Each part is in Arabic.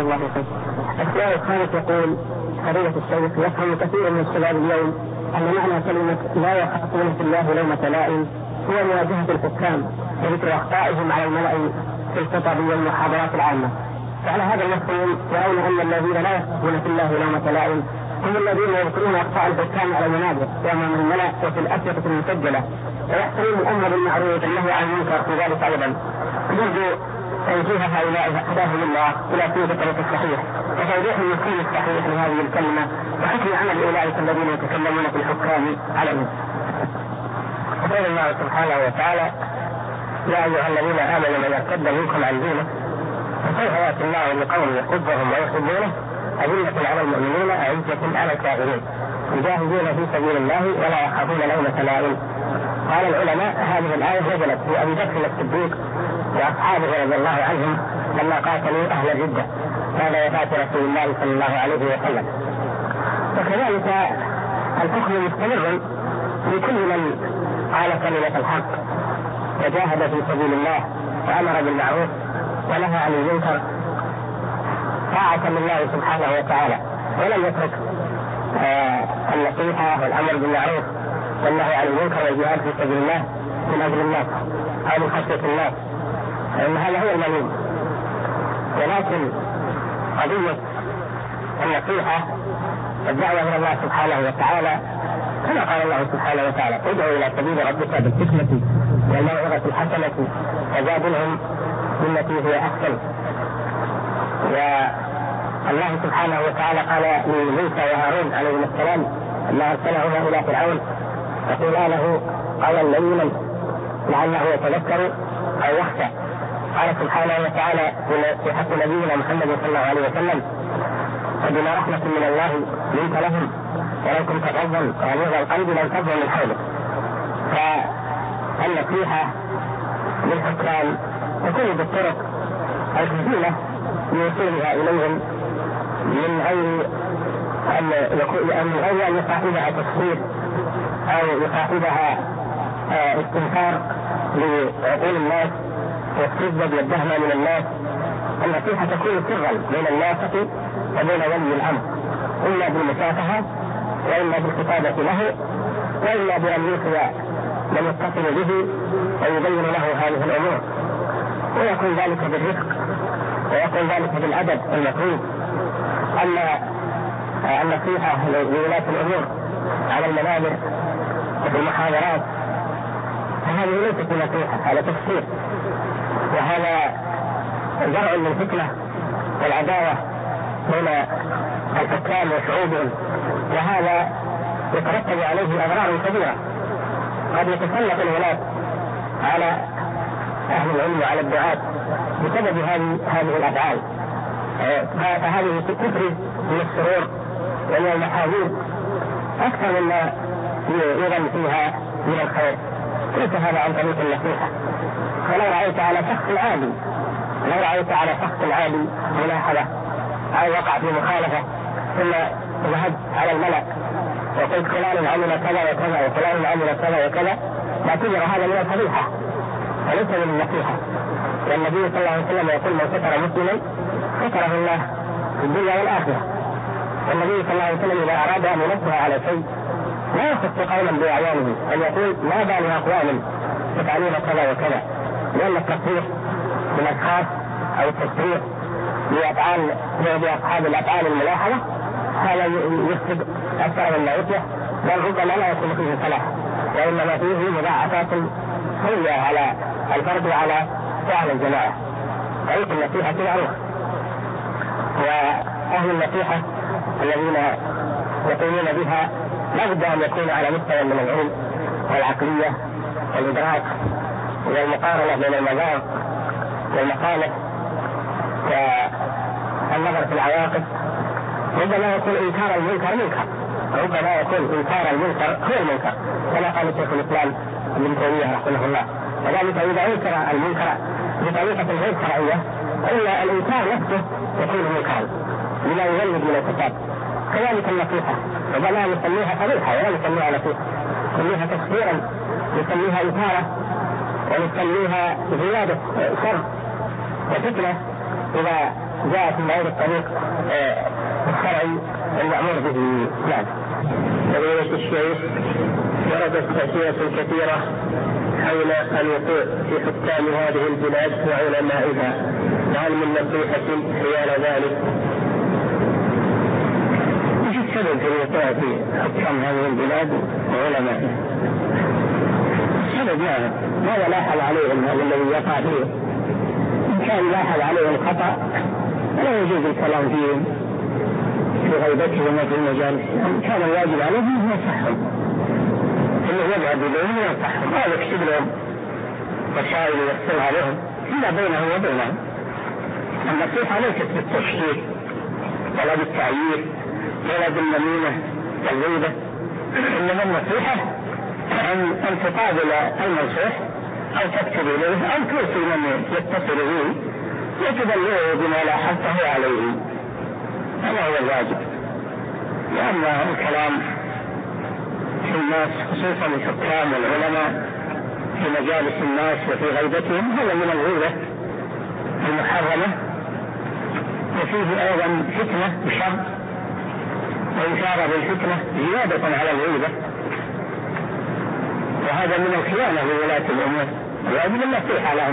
الله فيه. السؤال الخامس يقول: فضيلة الشيخ، يفهم كثير من الشباب اليوم أن معنى كلمة لا يخافون في الله لومة لائم هو مواجهة الحكام وذكر أخطائهم على الملأ في الخطب والمحاضرات العامة، فعلى هذا المفهوم يرون أن الذين لا يخافون في الله لومة لائم هم الذين يذكرون أخطاء الحكام على المنابر وأمام الملأ وفي الأسئلة المسجلة، ويحترمون الأمر بالمعروف والنهي عن المنكر في ذلك أيضا. نرجو توجيه هؤلاء هداهم الله إلى سبيل الطريق الصحيح وتوضيح المفهوم الصحيح لهذه الكلمة وحكم عمل أولئك الذين يتكلمون في الحكام على الناس. يقول الله سبحانه وتعالى: يا أيها الذين آمنوا من يرتد منكم عن دينه فسوف يأتي الله بقوم يحبهم ويحبونه أذلة على المؤمنين أعزة على الكافرين يجاهدون في سبيل الله ولا يخافون لومة لائم. قال العلماء: هذه الآية نزلت في أبي بكر الصديق وأصحابه رضي الله عنهم لما قاتلوا أهل الردة بعد وفاة رسول الله صلى الله عليه وسلم. وكذلك الحكم مستمر في كل من قال كلمة الحق وجاهد في سبيل الله وأمر بالمعروف ونهى عن المنكر طاعة لله سبحانه وتعالى، ولم يترك النصيحة والأمر بالمعروف والنهي عن المنكر والجهاد في سبيل الله من أجل الناس أو من خشية الناس، فإن هذا هو المليم. ولكن قضية النصيحة والدعوة إلى الله سبحانه وتعالى كما قال الله سبحانه وتعالى: ادعوا إلى سبيل ربك بالحكمة والموعظة الحسنة وجادلهم بالتي هي أحسن. والله سبحانه وتعالى قال لموسى وهارون عليهما السلام لما أرسلهما إلى فرعون: فقولا له قولا لينا لعله يتذكر أو يخشى. قال سبحانه وتعالى في حق نبينا محمد صلى الله عليه وسلم: فبما رحمة من الله لنت لهم ولو كنت فظا غليظ القلب لانفضوا من حولك. فالنصيحة للحكام تكون بالطرق الكثيرة لوصولها إليهم من غير أن يصاحبها تفسير أو يصاحبها استنكار لعقول الناس والسذج والدهمة من الناس. النصيحة تكون سرا بين الناس وبين ولي الأمر، إما بالمشافهة وإما بالخطابة له وإما بأن يلقي من يتصل به ويبين له هذه الأمور، ويكون ذلك بالرفق ويكون ذلك بالأدب المطلوب. أما النصيحة لولاة الأمور على المنابر وفي المحاضرات فهذه ليست نصيحة، هذا تفسير، وهذا زرع للفتنة والعداوة بين الحكام وشعوبهم، وهذا يترتب عليه أضرار كبيرة. قد يتسلط الولاة على أهل العلم وعلى الدعاة بسبب هذه الأفعال، فهذه تفرز من السرور ومن المحاذير أكثر مما يظن فيها من الخير. ليس هذا عن طريق النصيحة. فلو رأيت على شخص عادي ملاحظة أو وقع في مخالفة ثم ذهبت على الملأ وقلت فلان عمل كذا وكذا وفلان عمل كذا وكذا، تعتبر هذا من الفضيحة وليس من النصيحة. والنبي صلى الله عليه وسلم يقول: من ستر مسلما ستره الله في الدنيا والآخرة. والنبي صلى الله عليه وسلم إذا أراد أن ينبه على شيء لا يخص قولا بأعيانه، أن يقول: ما بال أقوام يفعلون كذا وكذا، لأن التصريح بالأشخاص أو التصريح بأصحاب الأفعال الملاحظة هذا يفسد أكثر مما يصلح، بل ربما لا يكون فيه صلاح، وإنما فيه مضاعفات سيئة على الفرد وعلى فعل الجماعة. طريق النصيحة معروف، وأهل النصيحة الذين يقومون بها لابد أن يكون على مستوى من العلم والعقلية والإدراك والمقارنة بين المذاق والمخالف والنظر في العواقب. ربما يكون إنكار المنكر منكر، ربما يكون إنكار المنكر هو المنكر، كما قال شيخ الإسلام ابن تيمية رحمه الله. وذلك إذا أنكر المنكر بطريقة غير شرعية إلا الإنكار نفسه يكون منكرا لما يولد من الكتاب. كذلك النصيحة ربما نسميها فضيحة ولا نسميها نصيحة، نسميها تكفيرا، نسميها إثارة، ونسميها زيادة شر وفتنة إذا جاءت من غير الطريق الشرعي المأمور به. نعم. فضيلة الشيخ، وردت تأثيرات كثيرة حول الوقوع في حكام هذه البلاد وعلمائها، وهل من نصيحة حيال ذلك؟ ايش السبب في الوقوع في حكام هذه البلاد وعلمائها؟ السبب ماذا لاحظ عليهم هذا الذي يقع فيه؟ إن كان لاحظ عليهم الخطأ فلا يجوز الكلام فيهم في غيبتهم وفي المجالس. كان الواجب عليهم أن ينصحهم، انه يذهب اليهم وينصحهم، لا يكتب لهم رسائل ويرسلها لهم الا بينه وبينهم. النصيحة ليست بالتشهير ولا بالتعيير ولا بالنميمة والغيبة، انما النصيحة ان تقابل المنصوح او تكتب اليه او ترسل من يتصل به وتبلغه بما لاحظته عليه. هذا هو الواجب، لأن الكلام في الناس خصوصا الحكام والعلماء في مجالس الناس وفي غيبتهم هذا من الغيبة المحرمة، وفيه أيضا فتنة وشر وإثارة بالفتنة زيادة على الغيبة، وهذا من الخيانة لولاة الأمور. الواجب النصيحة لهم،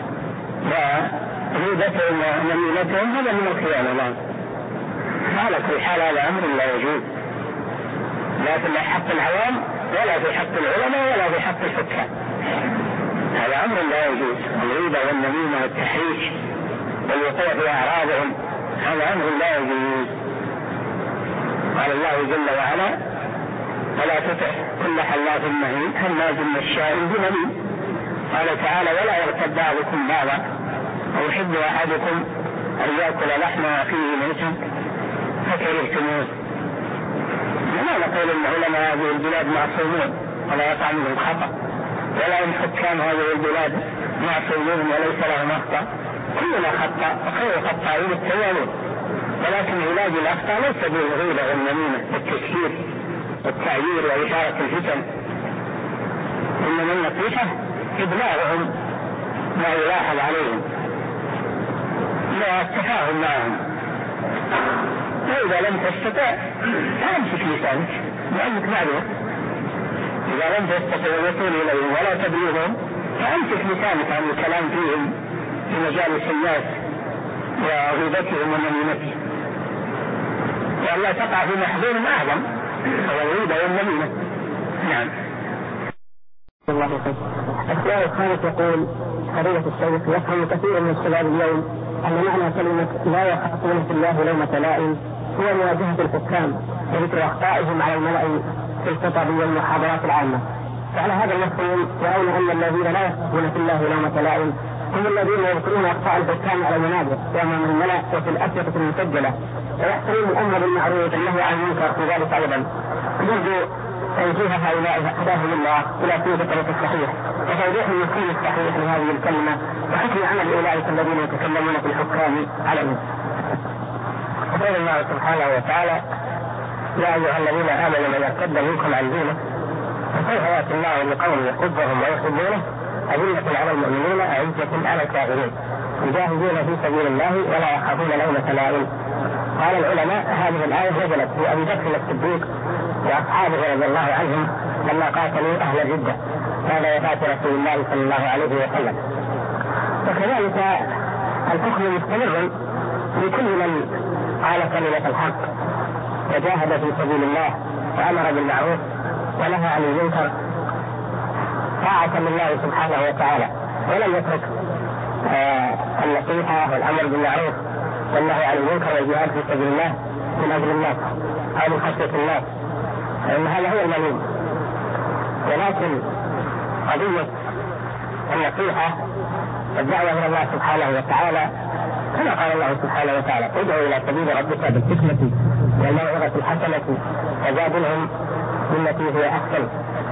وغيبتهم ونميمتهم هذا من الخيانة لهم. على كل حال هذا أمر لا يجوز، لا في حق العوام ولا في حق العلماء ولا في حق الحكام. هذا أمر لا يجوز، الغيبة والنميمة والتحريش والوقوع في أعراضهم هذا أمر لا يجوز. قال الله جل وعلا: ولا تطع كل حلاف مهين هماز مشاء بنميم. قال تعالى: ولا يغتب بعضكم بعضا ويحب أحدكم أن يأكل لحم أخيه ميتا فكرهتموه. لا نقول ان علماء هذه البلاد معصومون ولا يقع منهم خطأ، ولا ان حكام هذه البلاد معصومون وليس لهم اخطاء، كلنا خطأ وخير الخطائين التوابون، ولكن علاج الاخطاء ليس بالغيبة والنميمة والتشهير والتعيير وإثارة الفتن، انما النصيحة ابلاغهم ما يلاحظ عليهم والتفاهم معهم. وإذا لم تستطع فأمسك لسانك لأنك معذور. إذا لم تستطع الوصول إليهم ولا تبليغهم فأمسك لسانك عن الكلام فيهم في مجالس الناس وغيبتهم ونميمتهم، وألا تقع في محظور أعظم هو الغيبة والنميمة. نعم. الله يخير. السؤال الخامس يقول: فضيلة الشيخ، يفهم كثير من الشباب اليوم أن معنى كلمة لا يخافون في الله لومة لائم هو مواجهة الحكام وذكر أخطائهم على الملأ في الخطب والمحاضرات العامة. فعلى هذا المفهوم يرون أن الذين لا يخافون في الله لومة لائم هم الذين يذكرون أخطاء الحكام على المنابر وأمام الملأ وفي الأسئلة المسجلة، ويحترم الأمر بالمعروف والنهي عن المنكر في ذلك أيضا. نرجو توجيه هؤلاء هداهم الله إلى سيرة الطريق الصحيح وتوضيح المفهوم الصحيح لهذه الكلمة وحكم عمل أولئك الذين يتكلمون في الحكام عليهم. يقول الله سبحانه وتعالى: يا أيها الذين آمنوا من يرتد منكم عن دينه فسوف يأتي الله بقوم يحبهم ويحبونه أذلة على المؤمنين أعزة على الكافرين يجاهدون في سبيل الله ولا يخافون لومة لائم. قال العلماء: هذه الآية نزلت في أبي بكر الصديق وأصحابه رضي الله عنهم لما قاتلوا أهل الردة بعد وفاة رسول الله صلى الله عليه وسلم. وكذلك الحكم مستمر لكل من قال كلمة الحق وجاهد في سبيل الله وأمر بالمعروف ونهى عن المنكر طاعة لله سبحانه وتعالى، ولم يترك النصيحة والأمر بالمعروف والنهي عن المنكر والجهاد في سبيل الله من أجل الناس أو من خشية الناس، لأن هذا هو المليم. ولكن قضية النصيحة والدعوة إلى الله سبحانه وتعالى كما قال الله سبحانه وتعالى: ادعوا إلى سبيل ربك بالحكمة والموعظة الحسنة وجادلهم بالتي هي أحسن.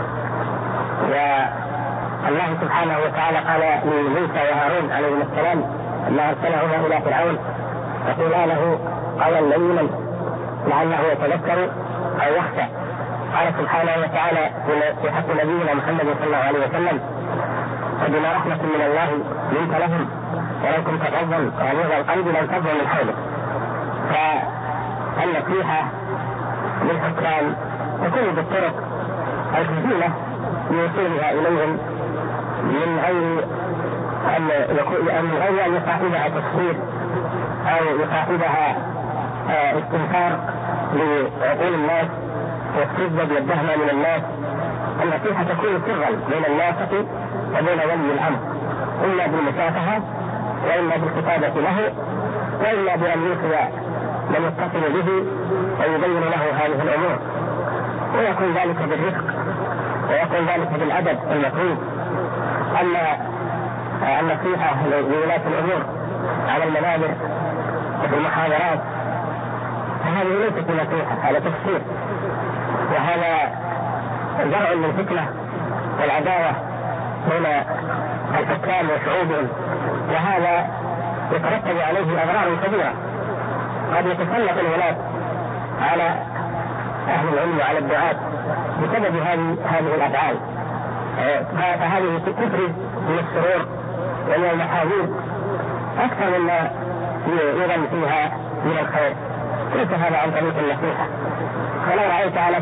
والله سبحانه وتعالى قال لموسى وهارون عليهما السلام لما أرسلهما إلى فرعون فقولا له قولا لينا لعله يتذكر أو يخشى. قال سبحانه وتعالى في حق نبينا محمد صلى الله عليه وسلم: فبما رحمة من الله لنت لهم ولو كنت فظا غليظ القلب لانفضوا من حولك. فالنصيحة للحكام تكون بالطرق الكثيرة لوصولها إليهم من غير أن يصاحبها تفسير أو يصاحبها استنكار لعقول الناس والسذج والدهمة من الناس. النصيحة تكون سرا بين الناطق وبين ولي الأمر، إما بالمشافهة وإما بالخطابة له وإما بأن يلقي من يتصل به ويبين له هذه الأمور، ويكون ذلك بالرفق ويكون ذلك بالأدب المطلوب. أما النصيحة لولاة الأمور على المنابر وفي المحاضرات فهذه ليست نصيحة، هذا تفسير، وهذا زرع للفتنة والعداوة بين الحكام وشعوبهم، وهذا يترتب عليه أضرار كبيرة. قد يتسلط الولاة على أهل العلم وعلى الدعاة بسبب هذه الأفعال، فهذه تفرز من السرور ومن المحاذير أكثر مما يظن فيها من الخير. ليس هذا عن طريق النصيحة. فلو رأيت على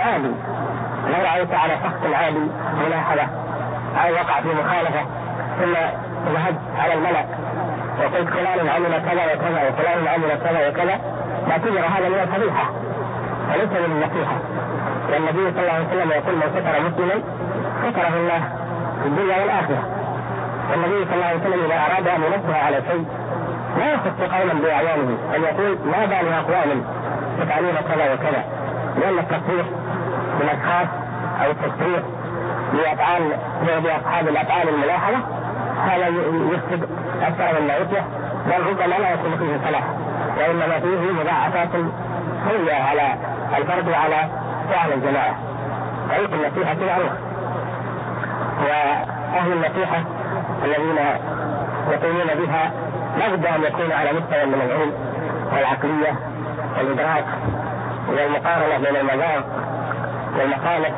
شخص عادي ملاحظة أو وقع في مخالفة ثم ذهبت على الملأ وقلت فلان عمل كذا وكذا وفلان عمل كذا وكذا، تعتبر هذا من الفضيحة وليس من النصيحة. والنبي صلى الله عليه وسلم يقول من ستر مسلما ستره الله في الدنيا والآخرة. والنبي صلى الله عليه وسلم إذا أراد أن ينبه على شيء لا يخص قولا بأعيانه، أن يقول ما بال أقوام يفعلون كذا وكذا، لأن التصريح بالأشخاص أو التصريح بأصحاب الأفعال الملاحظة هذا يفسد أكثر مما يصلح، بل ربما لا يكون فيه صلاح، وإنما فيه مضاعفات سيئة على الفرد وعلى فعل الجماعة. طريق النصيحة معروف، وأهل النصيحة الذين يقومون بها لابد أن يكون على مستوى من العلم والعقلية والإدراك والمقارنة بين المذاق والمخالف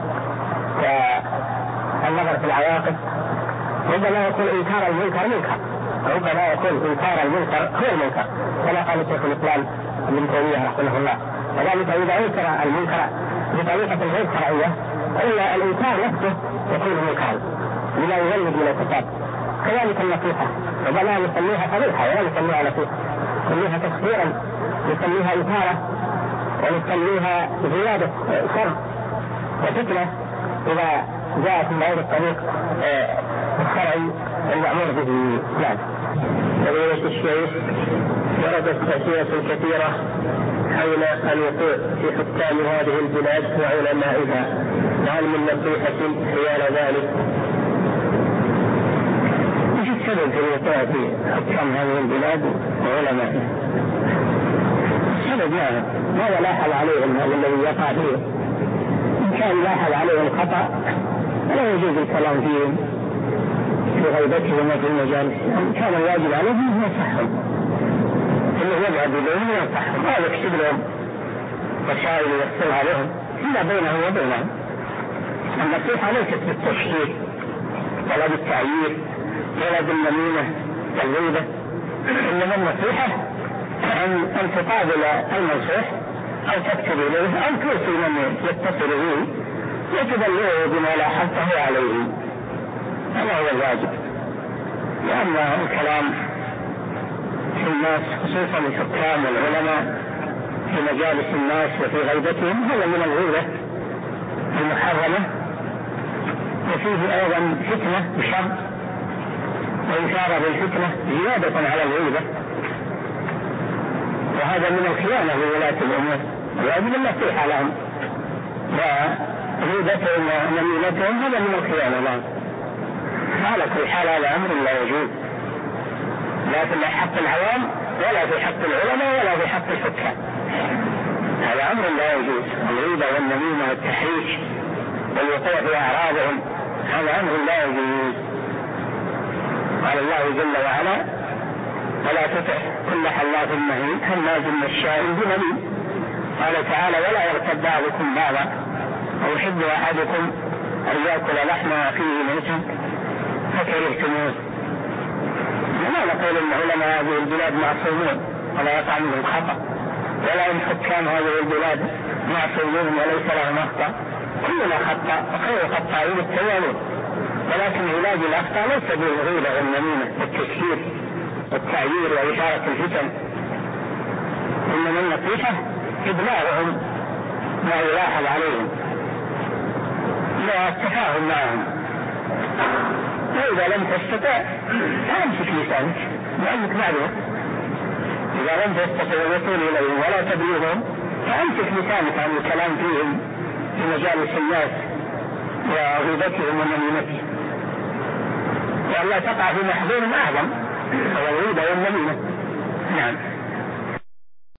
والنظر في العواقب. ربما يكون إنكار المنكر منكر، ربما يكون إنكار المنكر هو المنكر، كما قال شيخ الإسلام ابن تيمية رحمه الله. وذلك إذا أنكر المنكر بطريقة غير شرعية إلا الإنكار نفسه يكون منكرا بما يولد من الفساد. كذلك النصيحة ربما نسميها فضيحة ولا نسميها نصيحة، نسميها تكفيرا، نسميها إثارة، ونسميها زيادة شر وفتنة إذا جاءت من غير الطريق الشرعي المأمور به. نعم. فضيلة الشيخ، وردت أسئلة كثيرة حول الوقوع في حكام هذه البلاد وعلمائها، وهل من نصيحة حيال ذلك؟ ايش السبب في الوقوع في حكام هذه البلاد وعلمائها؟ السبب ما لاحظ عليهم هذا الذي يقع فيه. إن كان لاحظ عليهم خطأ فلا يجوز الكلام فيهم في غيبتهم وفي المجالس. إن كان الواجب عليهم هو يصحهم، إنه يبعد إليهم ويصحهم، ما يكتب لهم رسائل يرسلها لهم إلا بينه وبينهم. النصيحة ليست بالتشهير ولا بالتعيير ولا بالنميمة والغيبة، إنما النصيحة أن تقابل المنصوح أو تكتب إليه أو ترسل من يتصل به وتبلغه بما لاحظته عليه، هذا هو الواجب. لأن الكلام في الناس خصوصا الحكام والعلماء في مجالس الناس وفي غيبتهم هذا من الغيبة المحرمة، وفيه أيضا فتنة بشر وإثارة بالفتنة زيادة على الغيبة، وهذا من الخيانة لولاة الأمور. الواجب النصيحة لهم، وغيبتهم ونميمتهم هذا من الخيانة لهم. على كل حال هذا أمر لا يجوز، لا في حق العوام ولا في حق العلماء ولا في حق الحكام. هذا أمر لا يجوز، الغيبة والنميمة والتحريش والوقوع في أعراضهم هذا أمر لا يجوز. قال الله جل وعلا: ولا تطع كل حلاف مهين هماز مشاء بنميم. قال تعالى: ولا يغتب بعضكم بعضا أيحب أحدكم أن يأكل لحم أخيه ميتا فكرهتموه. لا نقول ان علماء هذه البلاد معصومون ولا يقع منهم خطأ، ولا ان حكام هذه البلاد معصومون وليس لهم اخطاء، كلنا خطأ وخير الخطائين التوابون، ولكن علاج الاخطاء ليس بالغيبة والنميمة والتكفير والتعيير وإثارة الفتن، انما النصيحة ابلاغهم ما يلاحظ عليهم والتفاهم معهم. وإذا لم تستطع فامسك لسانك لأنك معلوم، إذا لم تستطع الوصول إليهم ولا تبليغهم فامسك لسانك عن الكلام فيهم في مجالس الناس وغيبتهم ونميمتهم، وألا تقع في محظور أعظم وهو الغيبة والنميمة. نعم.